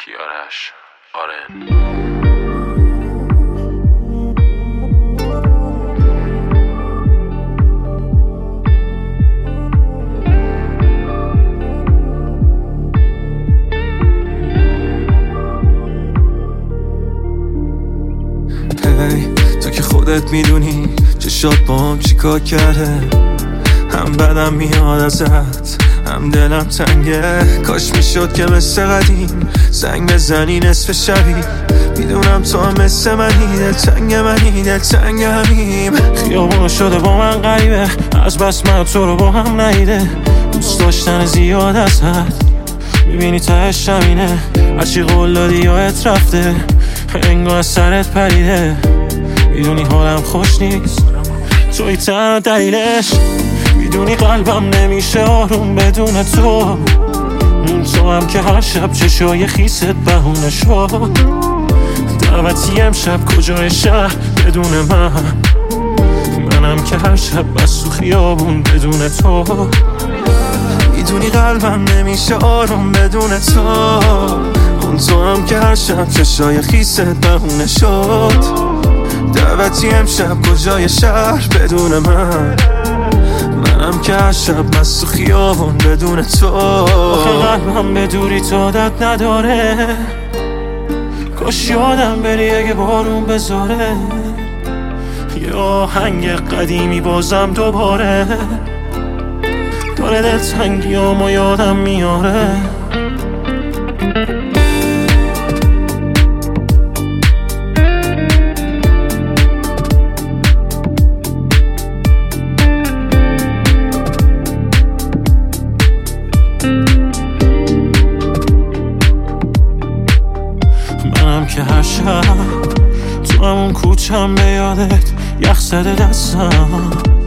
کیارش آرن. تو که خودت میدونی چشات با هم چیکار کرده، هم بدم میاد ازت هم دلم تنگه. کاش میشد که مثل قدیم زنگ بزنی نصف شبی. میدونم تو هم مثل منی، دلتنگ منی، دلتنگ همیم. خیابون شده با من غریبه، از بس من تو رو با هم ندیده. دوست داشتن زیاد ازت میبینی تهش همینه. هرچی قول دادی یادت رفته، انگار از سرت پریده. میدونی حالم خوش نیست، توی تنها دلیلش. میدونی قلبم نمیشه آروم بدون تو. تو هم که هر شب چشای خیست بهونه شد. دعوتی امشب کجای شهر بدون منم که هر شب بس تو خیابون بدون تو. میدونی قلبم نمیشه آروم بدون تو. تو هم که هر شب چشای خیست بهونه شد. دعوتی امشب کجای شهر بدون منم که هر شب مست تو خیابون بدون تو. آخه قلبم به دوری تو عادت نداره. کاش یادم بری اگه بارون بذاره. یه آهنگ قدیمی بازم دوباره داره دلتنگیامو یادم میاره. منم که هر شب تو همون کوچم به یادت یخ زده دستم.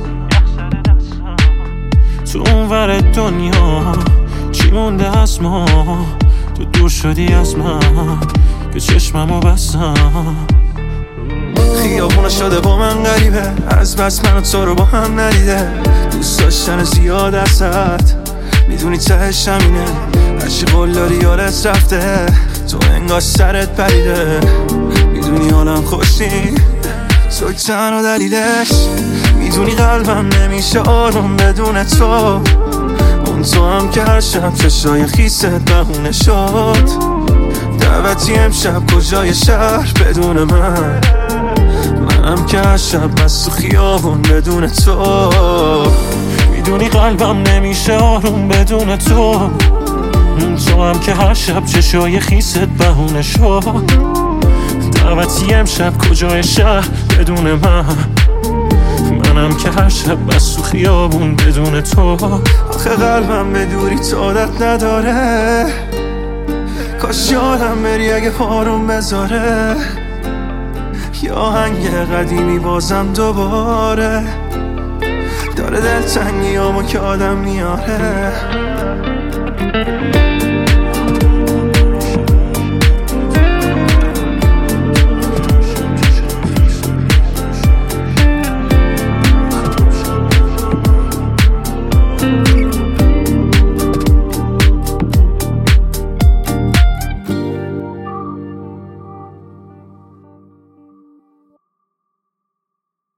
تو اون ور دنیا چی مونده از ما؟ تو دور شدی از من که چشممو بستم. خیابونه شده با من غریبه، از بس من و تو رو با هم ندیده. دوست داشتن زیاد ازت میدونی تهش همینه. هرچی قول داری یادت رفته، تو انگار سرت پریده. میدونی حالم خوش نیست، توی تنها دلیلش. میدونی قلبم نمیشه آروم بدون تو. تو هم که هر شب چشای خیست بهونه شد. دعوتی امشب کجای شهر بدون منم که هر شب مست تو خیابون بدون تو. میدونی قلبم نمیشه آروم بدون تو. تو هم که هر شب چشای خیست بهونه شد. دعوتی امشب کجای شهر بدون منم که هر شب بس تو خیابون بدون تو. آخه قلبم به دوری تو عادت نداره. کاش یادم بری اگه آروم بذاره. یه آهنگ قدیمی بازم دوباره داره دلتنگیامو که آدم میاره.